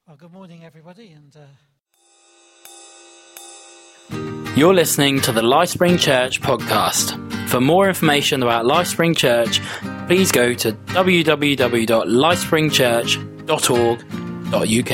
Well, good morning, everybody, and You're listening to the LifeSpring Church podcast. For more information about LifeSpring Church, please go to www.lifespringchurch.org.uk.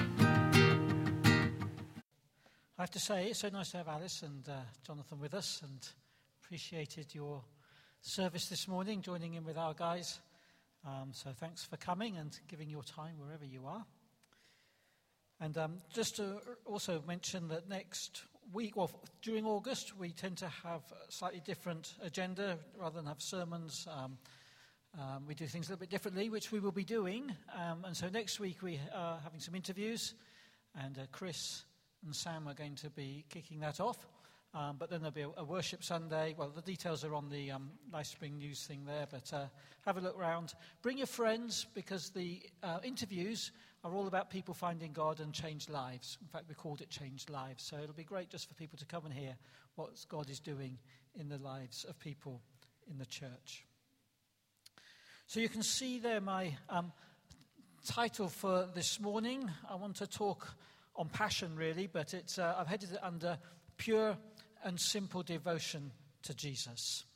I have to say it's so nice to have Alice and Jonathan with us, and appreciated your service this morning, joining in with our guys. So thanks for coming and giving your time wherever you are. And just to also mention that next week, well, during August, we tend to have a slightly different agenda. Rather than have sermons, we do things a little bit differently, which we will be doing. And so next week we are having some interviews, and Chris and Sam are going to be kicking that off. But then there'll be a worship Sunday. Well, the details are on the LifeSpring news thing there, but have a look around. Bring your friends, because the interviews are all about people finding God and changed lives. In fact, we called it Changed Lives. So it'll be great just for people to come and hear what God is doing in the lives of people in the church. So you can see there my title for this morning. I want to talk on passion, really, but it's I've headed it under Pure and Simple Devotion to Jesus.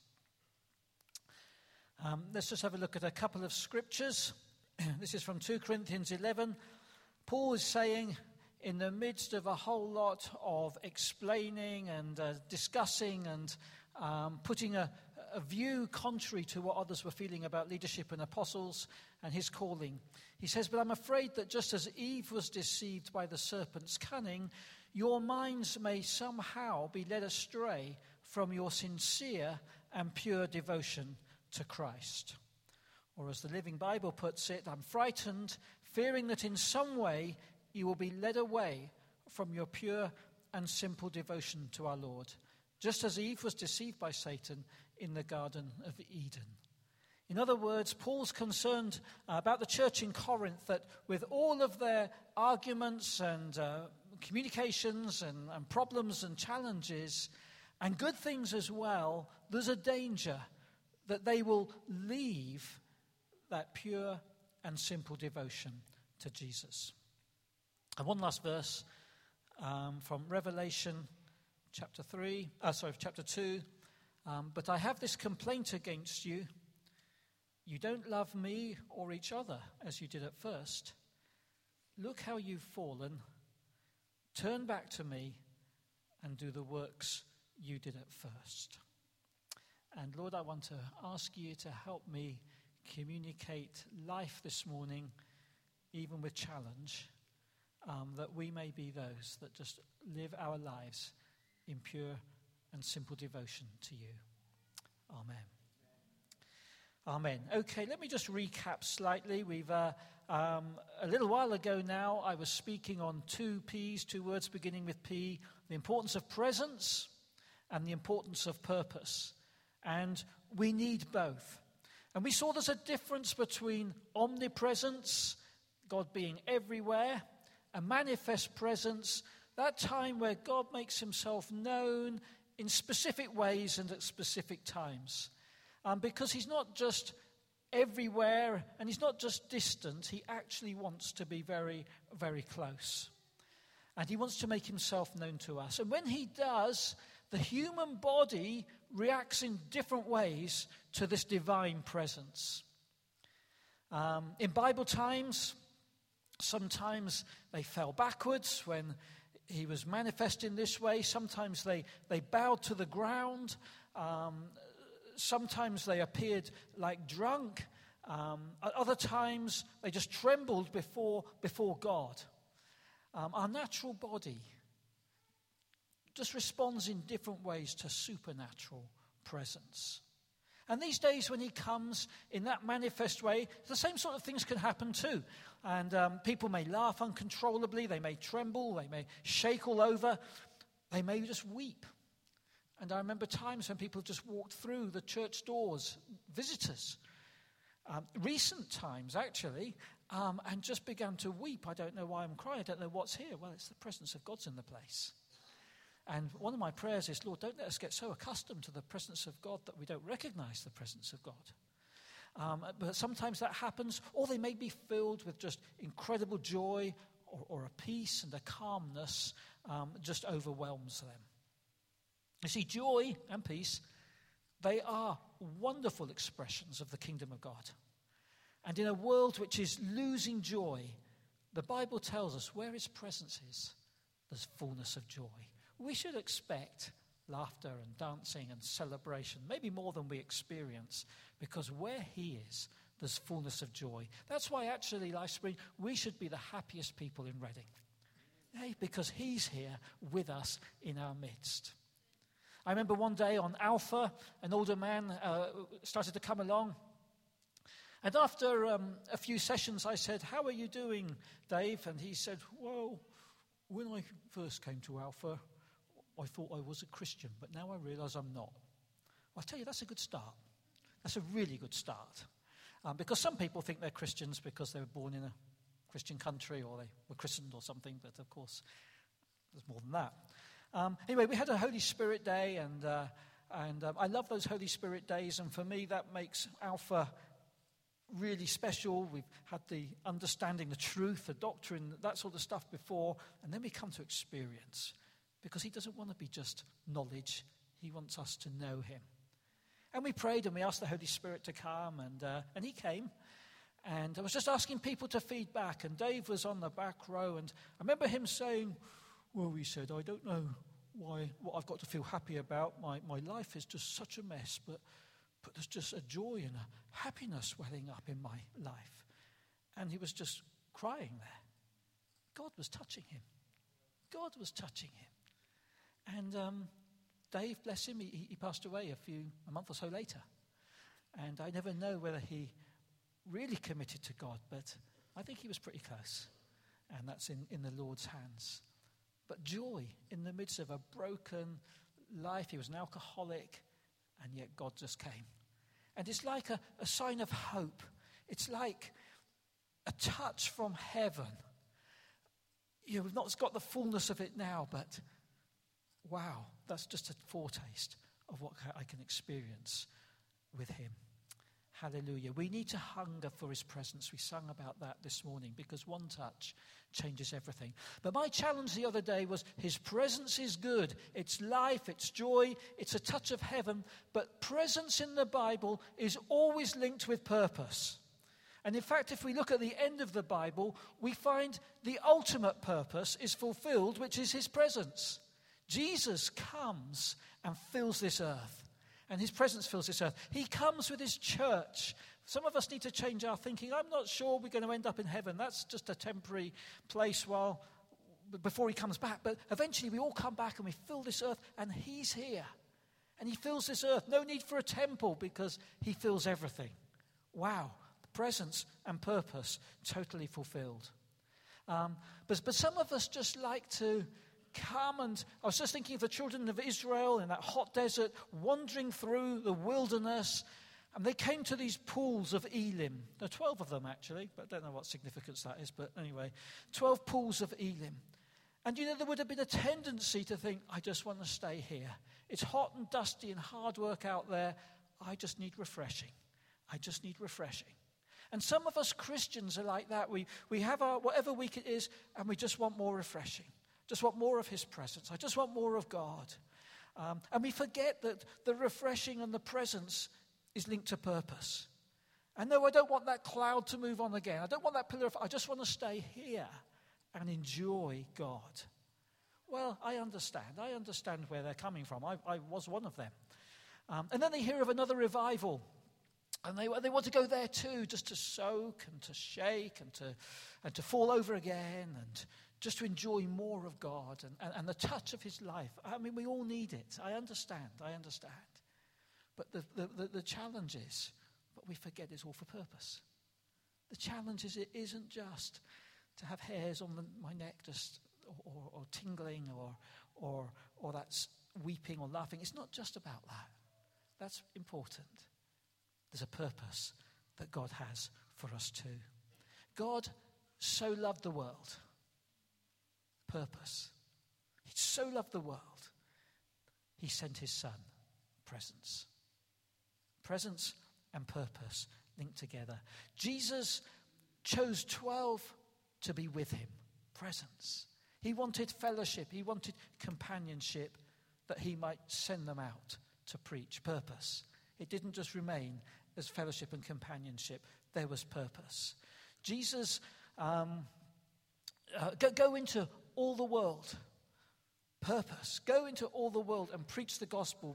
Let's just have a look at a couple of scriptures. This is from 2 Corinthians 11. Paul is saying, in the midst of a whole lot of explaining and discussing and putting a view contrary to what others were feeling about leadership and apostles and his calling, he says, "But I'm afraid that just as Eve was deceived by the serpent's cunning, your minds may somehow be led astray from your sincere and pure devotion to Christ." Or as the Living Bible puts it, "I'm frightened, fearing that in some way you will be led away from your pure and simple devotion to our Lord, just as Eve was deceived by Satan in the Garden of Eden." In other words, Paul's concerned about the church in Corinth, that with all of their arguments and communications and problems and challenges, and good things as well, there's a danger that they will leave that pure and simple devotion to Jesus. And one last verse from Revelation chapter 2. "But I have this complaint against you. You don't love me or each other as you did at first. Look how you've fallen. Turn back to me and do the works you did at first." And Lord, I want to ask you to help me communicate life this morning, even with challenge, that we may be those that just live our lives in pure and simple devotion to you. Amen. Amen. Okay, let me just recap slightly. We've a little while ago now, I was speaking on two P's, two words beginning with P: the importance of presence and the importance of purpose. And we need both. And we saw there's a difference between omnipresence, God being everywhere, and manifest presence, that time where God makes himself known in specific ways and at specific times. Because he's not just everywhere and he's not just distant, he actually wants to be very, very close. And he wants to make himself known to us. And when he does, the human body reacts in different ways to this divine presence. In Bible times, sometimes they fell backwards when he was manifest in this way. Sometimes they bowed to the ground. Sometimes they appeared like drunk. At other times, they just trembled before God. Our natural body just responds in different ways to supernatural presence. And these days when he comes in that manifest way, the same sort of things can happen too. And people may laugh uncontrollably, they may tremble, they may shake all over, they may just weep. And I remember times when people just walked through the church doors, visitors, recent times actually, and just began to weep. I don't know why I'm crying, I don't know what's here. Well, it's the presence of God's in the place. And one of my prayers is, Lord, don't let us get so accustomed to the presence of God that we don't recognize the presence of God. But sometimes that happens, or they may be filled with just incredible joy or a peace and a calmness just overwhelms them. You see, joy and peace, they are wonderful expressions of the kingdom of God. And in a world which is losing joy, the Bible tells us where his presence is, there's fullness of joy. We should expect laughter and dancing and celebration, maybe more than we experience, because where he is, there's fullness of joy. That's why actually, LifeSpring, we should be the happiest people in Reading. Hey, because he's here with us in our midst. I remember one day on Alpha, an older man started to come along. And after a few sessions, I said, "How are you doing, Dave?" And he said, "Well, when I first came to Alpha, I thought I was a Christian, but now I realize I'm not." Well, I tell you, that's a good start. That's a really good start. Because some people think they're Christians because they were born in a Christian country or they were christened or something, but of course, there's more than that. Anyway, we had a Holy Spirit Day, and I love those Holy Spirit Days, and for me, that makes Alpha really special. We've had the understanding, the truth, the doctrine, that sort of stuff before, and then we come to experience, because he doesn't want to be just knowledge. He wants us to know him. And we prayed and we asked the Holy Spirit to come, and he came. And I was just asking people to feed back, and Dave was on the back row, and I remember him saying, "Well," he said, "I don't know what I've got to feel happy about. My life is just such a mess, but there's just a joy and a happiness welling up in my life." And he was just crying there. God was touching him. God was touching him. And Dave, bless him, he passed away a month or so later. And I never know whether he really committed to God, but I think he was pretty close. And that's in the Lord's hands. But joy in the midst of a broken life. He was an alcoholic, and yet God just came. And it's like a sign of hope. It's like a touch from heaven. You know, we've not got the fullness of it now, but wow, that's just a foretaste of what I can experience with him. Hallelujah. We need to hunger for his presence. We sung about that this morning, because one touch changes everything. But my challenge the other day was, his presence is good. It's life, it's joy, it's a touch of heaven. But presence in the Bible is always linked with purpose. And in fact, if we look at the end of the Bible, we find the ultimate purpose is fulfilled, which is his presence. Jesus comes and fills this earth. And his presence fills this earth. He comes with his church. Some of us need to change our thinking. I'm not sure we're going to end up in heaven. That's just a temporary place before he comes back. But eventually we all come back and we fill this earth, and he's here. And he fills this earth. No need for a temple, because he fills everything. Wow. Presence and purpose totally fulfilled. But some of us just like to come, and I was just thinking of the children of Israel in that hot desert, wandering through the wilderness, and they came to these pools of Elim. There are 12 of them, actually, but I don't know what significance that is, but anyway, 12 pools of Elim. And you know, there would have been a tendency to think, I just want to stay here. It's hot and dusty and hard work out there. I just need refreshing. I just need refreshing. And some of us Christians are like that. We have our whatever week it is, and we just want more refreshing. Just want more of his presence. I just want more of God. And we forget that the refreshing and the presence is linked to purpose. And no, I don't want that cloud to move on again. I don't want that pillar of, I just want to stay here and enjoy God. Well, I understand. I understand where they're coming from. I was one of them. And then they hear of another revival. And they want to go there too, just to soak and to shake and to fall over again, and just to enjoy more of God and the touch of his life. I mean, we all need it. I understand. But the challenge is, but we forget it's all for purpose. The challenge is, it isn't just to have hairs on my neck just or tingling or that's weeping or laughing. It's not just about that. That's important. There's a purpose that God has for us too. God so loved the world. Purpose. He so loved the world. He sent his son. Presence. Presence and purpose linked together. Jesus chose 12 to be with him presence. He wanted fellowship. He wanted companionship, that he might send them out to preach. Purpose. It didn't just remain as fellowship and companionship. There was purpose. Jesus, go into all the world. Purpose. Go into all the world and preach the gospel.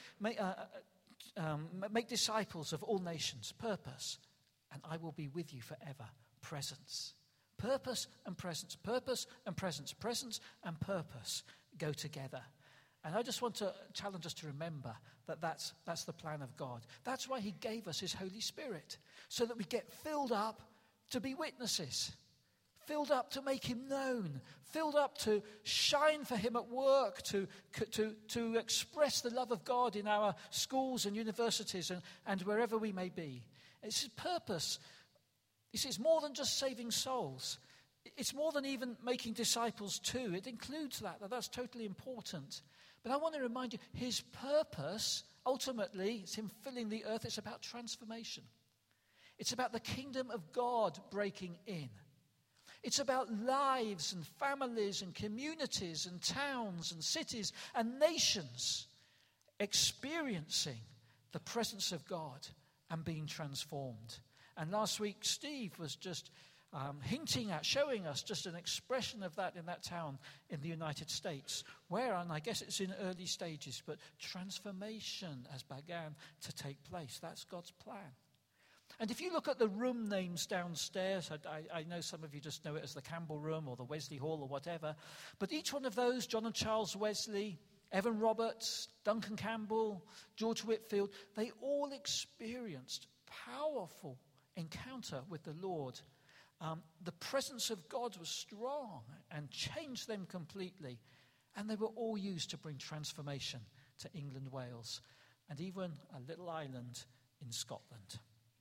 Make disciples of all nations. Purpose. And I will be with you forever. Presence. Purpose and presence. Purpose and presence. Presence and purpose go together. And I just want to challenge us to remember that that's the plan of God. That's why he gave us his Holy Spirit, so that we get filled up to be witnesses, filled up to make him known, filled up to shine for him at work, to express the love of God in our schools and universities and wherever we may be. It's his purpose. It's more than just saving souls. It's more than even making disciples too. It includes that. That's totally important. But I want to remind you, his purpose, ultimately, it's him filling the earth. It's about transformation. It's about the kingdom of God breaking in. It's about lives and families and communities and towns and cities and nations experiencing the presence of God and being transformed. And last week, Steve was just hinting at, showing us just an expression of that in that town in the United States, where, and I guess it's in early stages, but transformation has begun to take place. That's God's plan. And if you look at the room names downstairs, I know some of you just know it as the Campbell Room or the Wesley Hall or whatever, but each one of those, John and Charles Wesley, Evan Roberts, Duncan Campbell, George Whitfield, they all experienced powerful encounter with the Lord. The presence of God was strong and changed them completely. And they were all used to bring transformation to England, Wales, and even a little island in Scotland.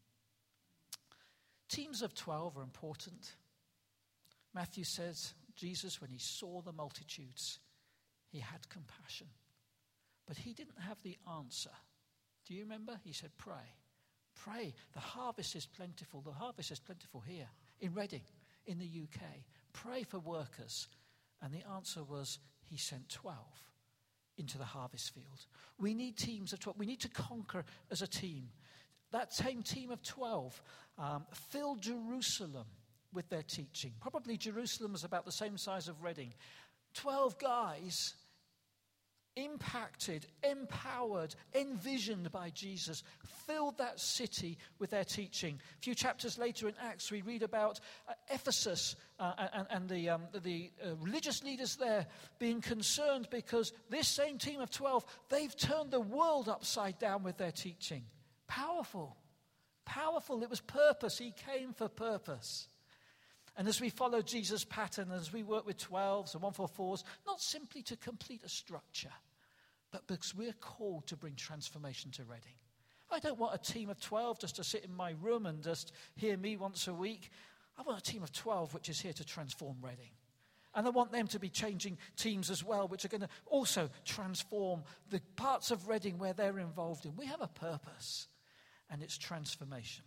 Teams of 12 are important. Matthew says, Jesus, when he saw the multitudes, he had compassion. But he didn't have the answer. Do you remember? He said, pray. Pray. The harvest is plentiful. The harvest is plentiful here in Reading, in the UK. Pray for workers. And the answer was, he sent 12 into the harvest field. We need teams of 12. We need to conquer as a team. That same team of 12 filled Jerusalem with their teaching. Probably Jerusalem was about the same size of Reading. 12 guys impacted, empowered, envisioned by Jesus, filled that city with their teaching. A few chapters later in Acts, we read about Ephesus and the religious leaders there being concerned because this same team of 12, they've turned the world upside down with their teaching. Powerful. Powerful. It was purpose. He came for purpose. And as we follow Jesus' pattern, as we work with 12s and 144s, not simply to complete a structure, but because we're called to bring transformation to Reading. I don't want a team of 12 just to sit in my room and just hear me once a week. I want a team of 12 which is here to transform Reading. And I want them to be changing teams as well, which are going to also transform the parts of Reading where they're involved in. We have a purpose, and it's transformation.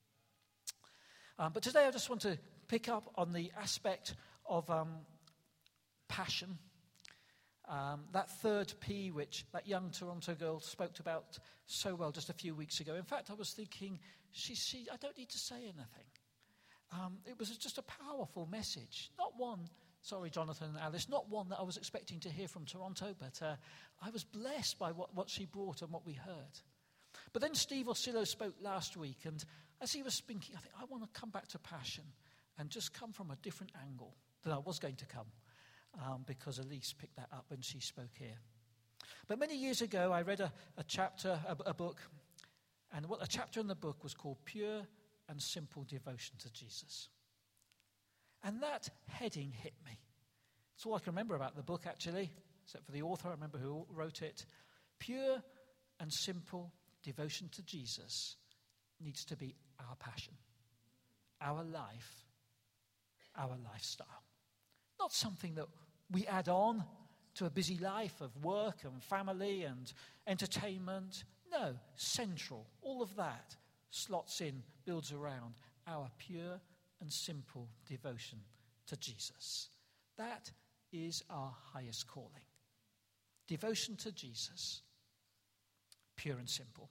But today I just want to pick up on the aspect of passion. That third P, which that young Toronto girl spoke about so well just a few weeks ago. In fact, I was thinking, I don't need to say anything. It was just a powerful message. Not one, sorry, Jonathan and Alice, not one that I was expecting to hear from Toronto, but I was blessed by what she brought and what we heard. But then Steve Oscillo spoke last week, and as he was speaking, I think I want to come back to passion and just come from a different angle than I was going to come, because Elise picked that up when she spoke here. But many years ago, I read a book, and a chapter in the book was called Pure and Simple Devotion to Jesus. And that heading hit me. It's all I can remember about the book, actually, except for the author. I remember who wrote it. Pure and simple devotion to Jesus needs to be our passion, our life, our lifestyle. Not something that we add on to a busy life of work and family and entertainment. No, central. All of that slots in, builds around our pure and simple devotion to Jesus. That is our highest calling. Devotion to Jesus, pure and simple.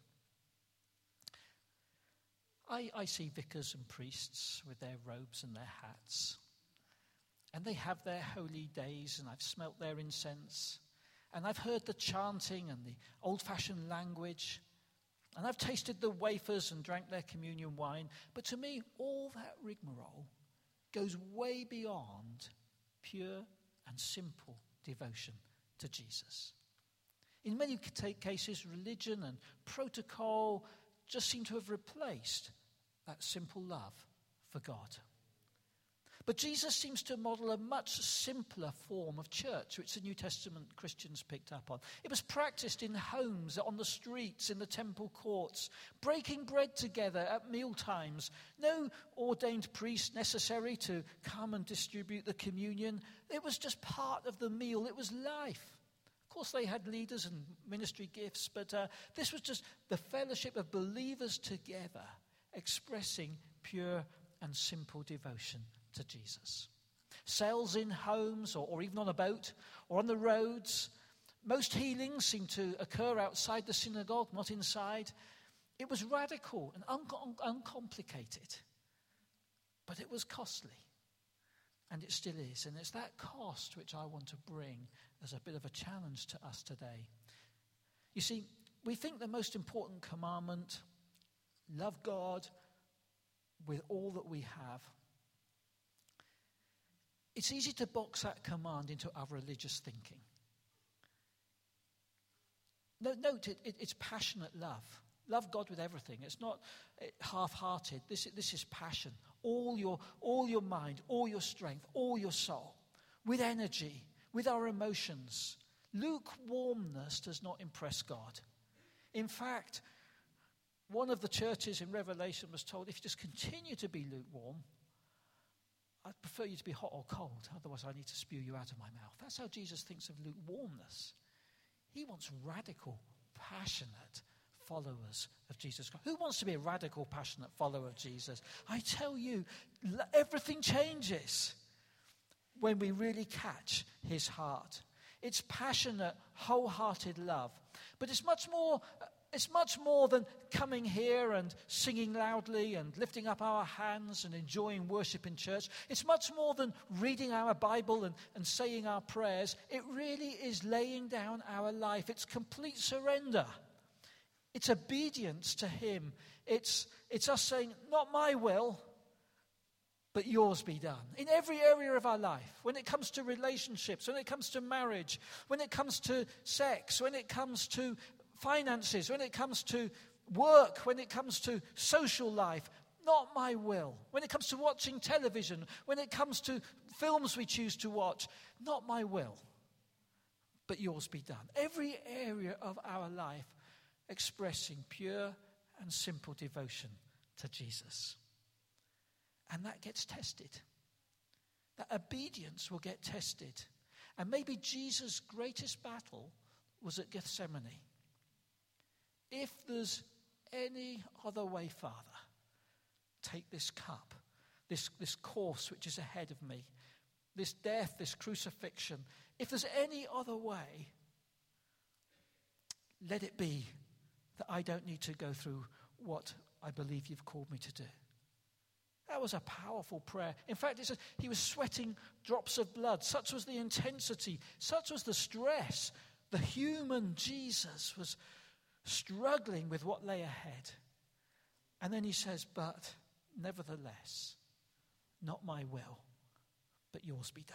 I see vicars and priests with their robes and their hats, and they have their holy days, and I've smelt their incense, and I've heard the chanting and the old-fashioned language, and I've tasted the wafers and drank their communion wine. But to me, all that rigmarole goes way beyond pure and simple devotion to Jesus. In many cases, religion and protocol just seem to have replaced that simple love for God. But Jesus seems to model a much simpler form of church, which the New Testament Christians picked up on. It was practiced in homes, on the streets, in the temple courts, breaking bread together at meal times. No ordained priest necessary to come and distribute the communion. It was just part of the meal. It was life. Of course, they had leaders and ministry gifts, but this was just the fellowship of believers together, expressing pure and simple devotion to Jesus. Cells in homes or even on a boat or on the roads. Most healings seem to occur outside the synagogue, not inside. It was radical and uncomplicated, but it was costly. And it still is. And it's that cost which I want to bring as a bit of a challenge to us today. You see, we think the most important commandment, love God with all that we have. It's easy to box that command into our religious thinking. Note, it's passionate love. Love God with everything. It's not half-hearted. This is passion. All your mind, all your strength, all your soul, with energy, with our emotions. Lukewarmness does not impress God. In fact, one of the churches in Revelation was told, if you just continue to be lukewarm, I'd prefer you to be hot or cold. Otherwise, I need to spew you out of my mouth. That's how Jesus thinks of lukewarmness. He wants radical, passionate followers of Jesus Christ. Who wants to be a radical, passionate follower of Jesus? I tell you, everything changes when we really catch his heart. It's passionate, wholehearted love. But it's much more than coming here and singing loudly and lifting up our hands and enjoying worship in church. It's much more than reading our Bible and saying our prayers. It really is laying down our life. It's complete surrender. It's obedience to him. It's us saying, not my will, but yours be done. In every area of our life, when it comes to relationships, when it comes to marriage, when it comes to sex, when it comes to finances, when it comes to work, when it comes to social life, not my will. When it comes to watching television, when it comes to films we choose to watch, not my will, but yours be done. Every area of our life expressing pure and simple devotion to Jesus. And that gets tested. That obedience will get tested. And maybe Jesus' greatest battle was at Gethsemane. If there's any other way, Father, take this cup, this course which is ahead of me, this death, this crucifixion. If there's any other way, let it be that I don't need to go through what I believe you've called me to do. That was a powerful prayer. In fact, it says he was sweating drops of blood. Such was the intensity, such was the stress. The human Jesus was struggling with what lay ahead. And then he says, but nevertheless, not my will, but yours be done.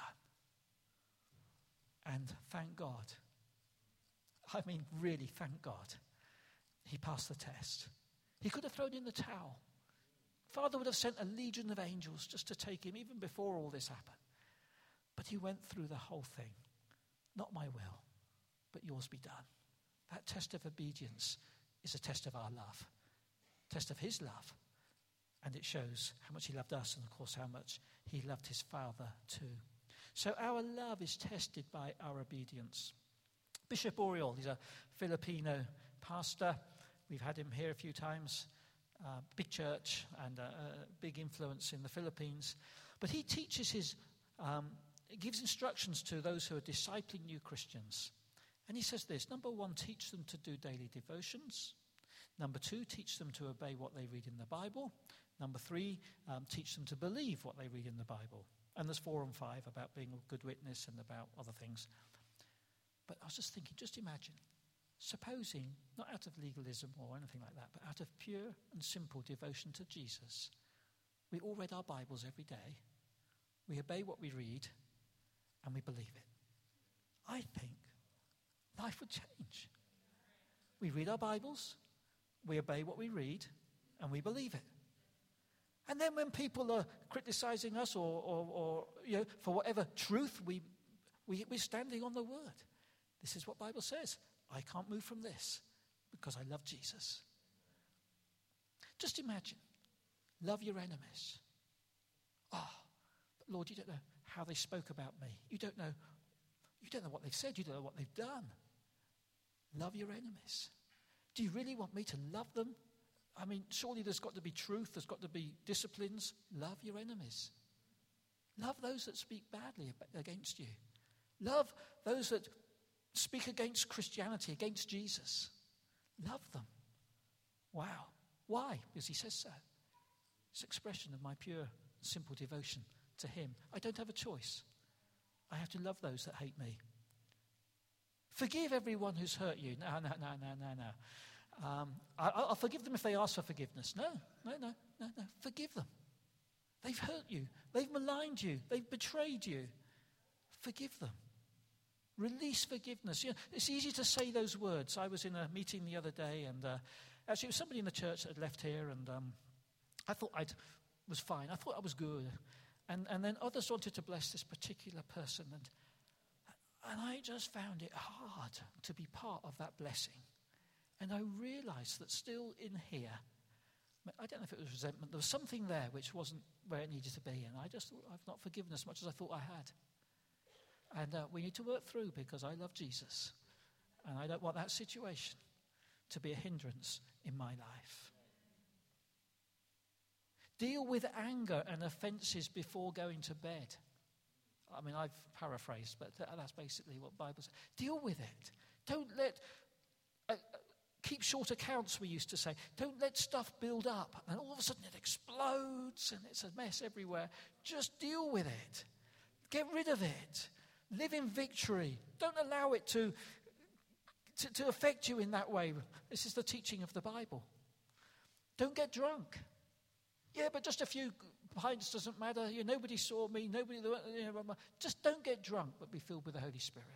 And thank God, I mean really thank God, he passed the test. He could have thrown in the towel. Father would have sent a legion of angels just to take him even before all this happened. But he went through the whole thing. Not my will, but yours be done. That test of obedience is a test of our love, test of his love. And it shows how much he loved us and, of course, how much he loved his Father too. So our love is tested by our obedience. Bishop Oriol, he's a Filipino pastor. We've had him here a few times. Big church and a big influence in the Philippines. But he teaches his it gives instructions to those who are discipling new Christians. And he says this: number 1, teach them to do daily devotions. Number 2, teach them to obey what they read in the Bible. Number 3, teach them to believe what they read in the Bible. And there's 4 and 5 about being a good witness and about other things. But I was just thinking, just imagine, supposing, not out of legalism or anything like that, but out of pure and simple devotion to Jesus, we all read our Bibles every day, we obey what we read, and we believe it. I think life would change. We read our Bibles, we obey what we read, and we believe it. And then when people are criticizing us or for whatever truth, we're standing on the word. This is what the Bible says. I can't move from this because I love Jesus. Just imagine, love your enemies. Oh, but Lord, you don't know how they spoke about me. You don't know what they've said. You don't know what they've done. Love your enemies. Do you really want me to love them? I mean, surely there's got to be truth. There's got to be disciplines. Love your enemies. Love those that speak badly against you. Love those that speak against Christianity, against Jesus. Love them. Wow. Why? Because he says so. It's an expression of my pure, simple devotion to him. I don't have a choice. I have to love those that hate me. Forgive everyone who's hurt you. No. I'll forgive them if they ask for forgiveness. No. Forgive them. They've hurt you. They've maligned you. They've betrayed you. Forgive them. Release forgiveness. You know, it's easy to say those words. I was in a meeting the other day, and actually it was somebody in the church that had left here, and I thought I was fine. I thought I was good. And then others wanted to bless this particular person, and I just found it hard to be part of that blessing. And I realized that still in here, I don't know if it was resentment, there was something there which wasn't where it needed to be, and I just thought I've not forgiven as much as I thought I had. And we need to work through, because I love Jesus, and I don't want that situation to be a hindrance in my life. Deal with anger and offenses before going to bed. I mean, I've paraphrased, but that's basically what the Bible says. Deal with it. Don't let... keep short accounts, we used to say. Don't let stuff build up, and all of a sudden it explodes, and it's a mess everywhere. Just deal with it. Get rid of it. Live in victory. Don't allow it to affect you in that way. This is the teaching of the Bible. Don't get drunk. Yeah, but just a few pints doesn't matter. Nobody saw me. Just don't get drunk, but be filled with the Holy Spirit.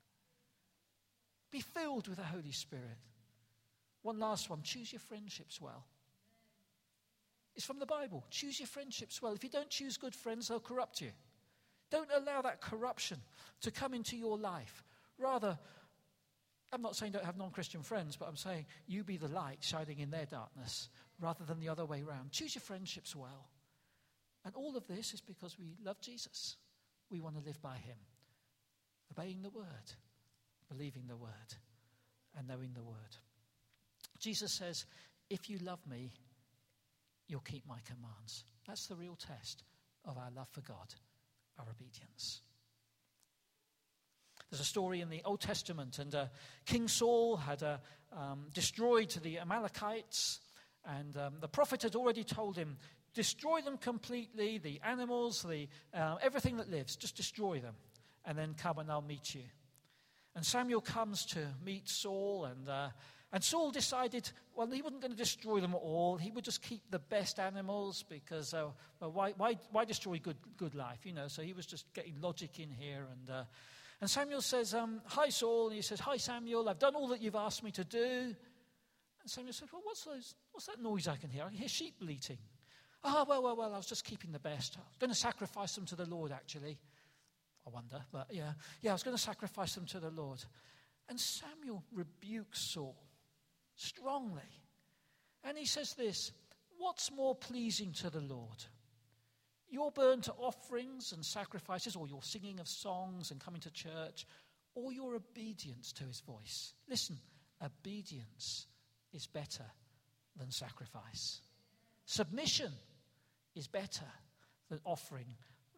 Be filled with the Holy Spirit. One last one. Choose your friendships well. It's from the Bible. Choose your friendships well. If you don't choose good friends, they'll corrupt you. Don't allow that corruption to come into your life. Rather, I'm not saying don't have non-Christian friends, but I'm saying you be the light shining in their darkness rather than the other way around. Choose your friendships well. And all of this is because we love Jesus. We want to live by him. Obeying the word, believing the word, and knowing the word. Jesus says, if you love me, you'll keep my commands. That's the real test of our love for God, our obedience. There's a story in the Old Testament, and King Saul had destroyed the Amalekites, and the prophet had already told him, destroy them completely, the animals, everything that lives, just destroy them, and then come and I'll meet you. And Samuel comes to meet Saul, and Saul decided, well, he wasn't going to destroy them all. He would just keep the best animals because, why destroy good life, So he was just getting logic in here. And Samuel says, hi, Saul. And he says, hi, Samuel. I've done all that you've asked me to do. And Samuel said, well, what's that noise I can hear? I can hear sheep bleating. Well, I was just keeping the best. I was going to sacrifice them to the Lord, actually. I wonder, but yeah, I was going to sacrifice them to the Lord. And Samuel rebukes Saul strongly. And he says this, what's more pleasing to the Lord? Your burnt offerings and sacrifices, or your singing of songs and coming to church, or your obedience to his voice? Listen, obedience is better than sacrifice. Submission is better than offering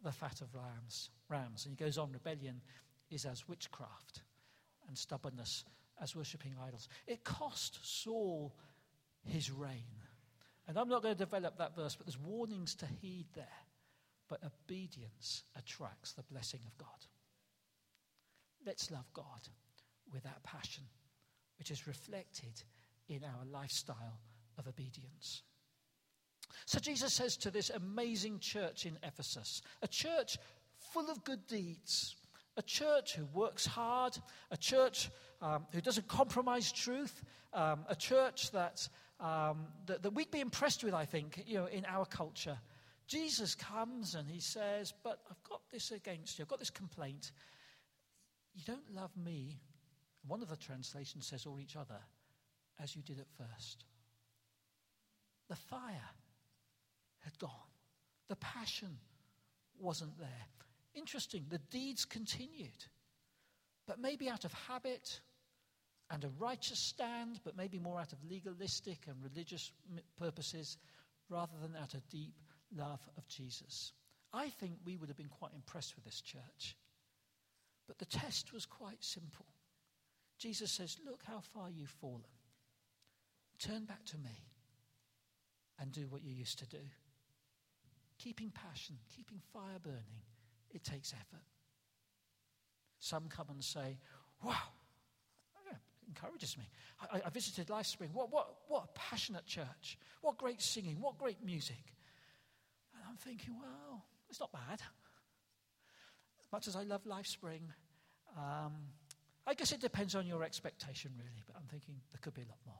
the fat of rams. And he goes on, rebellion is as witchcraft, and stubbornness as worshipping idols. It cost Saul his reign. And I'm not going to develop that verse, but there's warnings to heed there. But obedience attracts the blessing of God. Let's love God with that passion, which is reflected in our lifestyle of obedience. So Jesus says to this amazing church in Ephesus, a church full of good deeds, a church who works hard, a church who doesn't compromise truth, a church that we'd be impressed with, I think, in our culture. Jesus comes and he says, but I've got this against you. I've got this complaint. You don't love me. One of the translations says, or each other, as you did at first. The fire had gone. The passion wasn't there. Interesting, the deeds continued. But maybe out of habit and a righteous stand, but maybe more out of legalistic and religious purposes, rather than out of deep love of Jesus. I think we would have been quite impressed with this church. But the test was quite simple. Jesus says, look how far you've fallen. Turn back to me and do what you used to do. Keeping passion, keeping fire burning, it takes effort. Some come and say, wow, it encourages me. I visited LifeSpring. What a passionate church. What great singing, what great music. And I'm thinking, well, it's not bad. As much as I love LifeSpring, I guess it depends on your expectation, really. But I'm thinking there could be a lot more.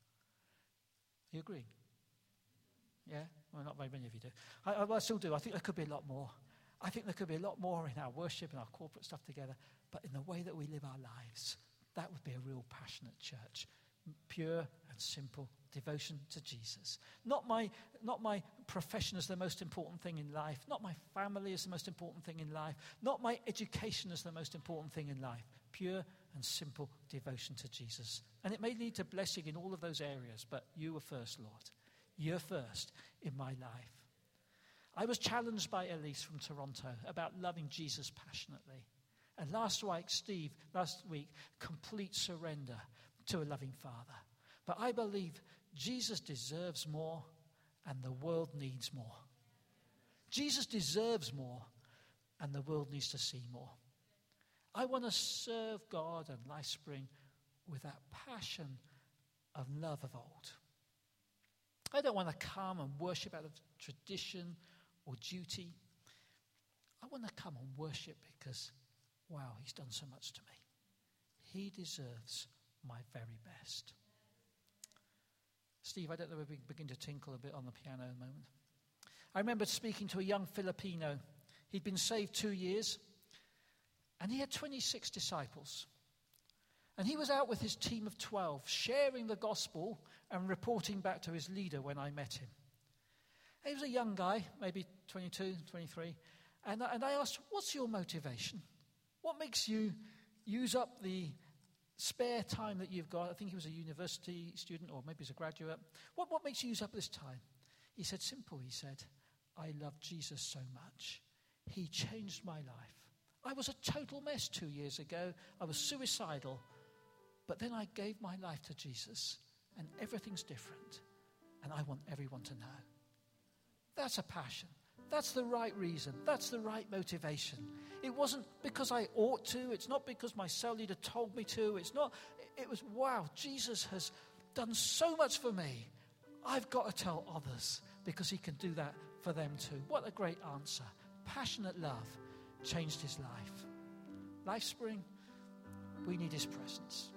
You agree? Yeah? Well, not very many of you do. I still do. I think there could be a lot more. I think there could be a lot more in our worship and our corporate stuff together. But in the way that we live our lives, that would be a real passionate church. Pure and simple devotion to Jesus. Not my profession as the most important thing in life. Not my family as the most important thing in life. Not my education as the most important thing in life. Pure and simple devotion to Jesus. And it may lead to blessing in all of those areas, but you were first, Lord. You're first in my life. I was challenged by Elise from Toronto about loving Jesus passionately. And last week, complete surrender to a loving Father. But I believe Jesus deserves more and the world needs more. Jesus deserves more and the world needs to see more. I want to serve God and LifeSpring with that passion of love of old. I don't want to come and worship out of tradition or duty. I want to come and worship because, wow, he's done so much to me. He deserves my very best. Steve, I don't know if we begin to tinkle a bit on the piano in a moment. I remember speaking to a young Filipino. He'd been saved 2 years, and he had 26 disciples. And he was out with his team of 12, sharing the gospel and reporting back to his leader when I met him. He was a young guy, maybe 22, 23. And I asked, what's your motivation? What makes you use up the spare time that you've got? I think he was a university student or maybe he's a graduate. What makes you use up this time? He said, simple, he said, I love Jesus so much. He changed my life. I was a total mess 2 years ago. I was suicidal. But then I gave my life to Jesus and everything's different. And I want everyone to know. That's a passion. That's the right reason. That's the right motivation. It wasn't because I ought to. It's not because my cell leader told me to. It was, wow, Jesus has done so much for me. I've got to tell others because he can do that for them too. What a great answer. Passionate love changed his life. LifeSpring, we need his presence.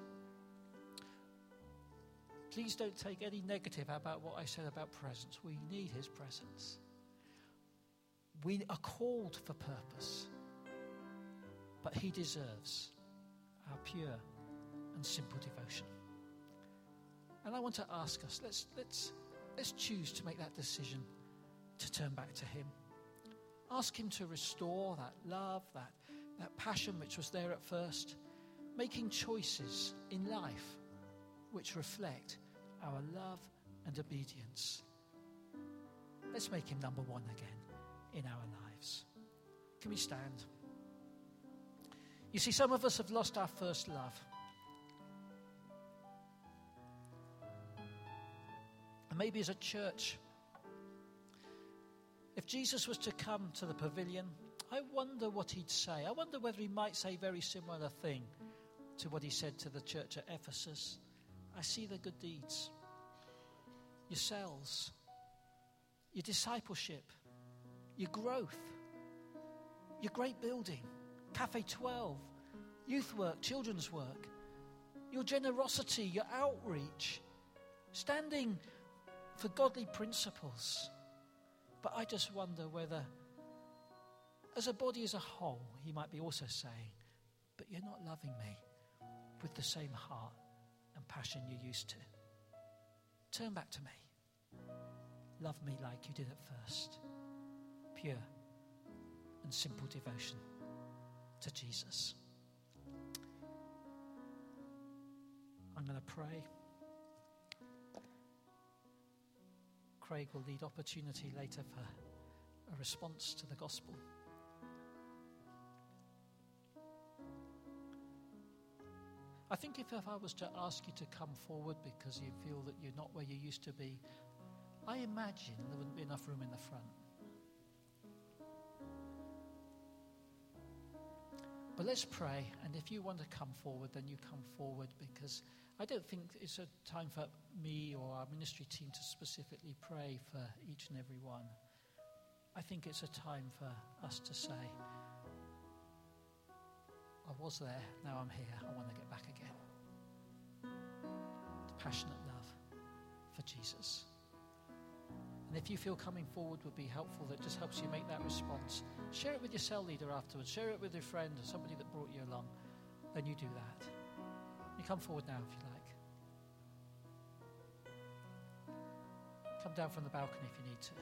Please don't take any negative about what I said about presence. We need his presence. We are called for purpose, but he deserves our pure and simple devotion. And I want to ask us, let's choose to make that decision to turn back to him. Ask him to restore that love, that passion which was there at first, making choices in life which reflect our love and obedience. Let's make him number one again in our lives. Can we stand? You see, some of us have lost our first love. And maybe as a church, if Jesus was to come to the pavilion, I wonder what he'd say. I wonder whether he might say a very similar thing to what he said to the church at Ephesus. I see the good deeds, your cells, your discipleship, your growth, your great building, Cafe 12, youth work, children's work, your generosity, your outreach, standing for godly principles. But I just wonder whether, as a body as a whole, he might be also saying, but you're not loving me with the same heart and passion you used to. Turn back to me. Love me like you did at first. Pure and simple devotion to Jesus. I'm going to pray. Craig will lead opportunity later for a response to the gospel. I think if I was to ask you to come forward because you feel that you're not where you used to be, I imagine there wouldn't be enough room in the front. But let's pray, and if you want to come forward, then you come forward, because I don't think it's a time for me or our ministry team to specifically pray for each and every one. I think it's a time for us to say, I was there, now I'm here, I want to get back again. Passionate love for Jesus. And if you feel coming forward would be helpful, that just helps you make that response, share it with your cell leader afterwards, share it with your friend or somebody that brought you along, then you do that. You come forward now if you like. Come down from the balcony if you need to.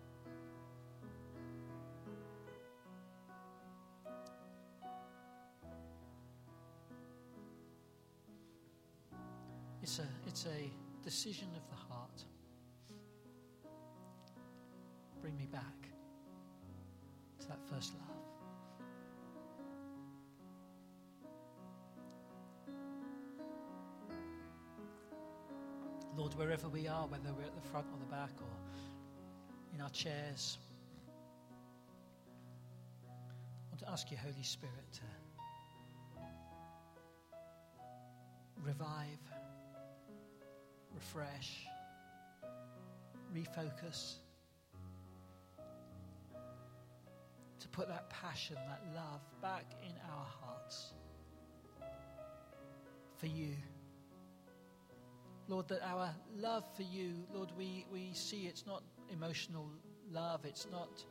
It's a decision of the heart. Bring me back to that first love. Lord, wherever we are, whether we're at the front or the back or in our chairs, I want to ask you, Holy Spirit, to revive, refresh, refocus, to put that passion, that love back in our hearts for you. Lord, that our love for you, Lord, we see it's not emotional love, it's not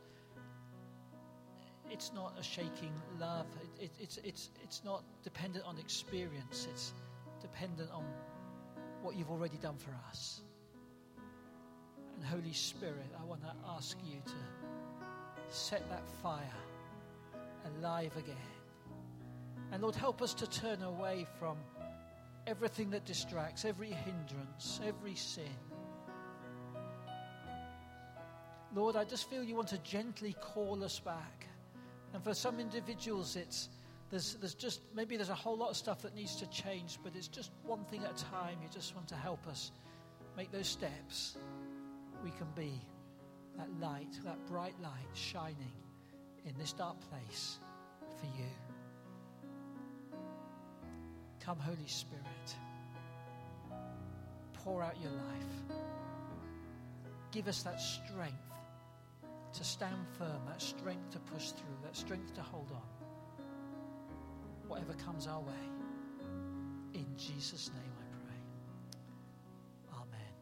a shaking love, it's not dependent on experience, it's dependent on what you've already done for us. And Holy Spirit, I want to ask you to set that fire alive again. And Lord, help us to turn away from everything that distracts, every hindrance, every sin. Lord, I just feel you want to gently call us back. And for some individuals, there's a whole lot of stuff that needs to change, but it's just one thing at a time. You just want to help us make those steps. We can be that light, that bright light shining in this dark place for you. Come, Holy Spirit. Pour out your life. Give us that strength to stand firm, that strength to push through, that strength to hold on. Whatever comes our way. In Jesus' name I pray. Amen.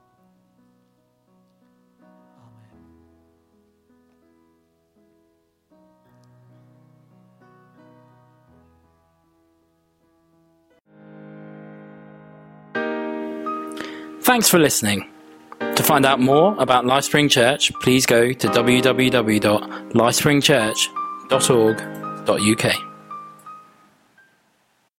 Amen. Thanks for listening. To find out more about LifeSpring Church, please go to www.lifespringchurch.org.uk.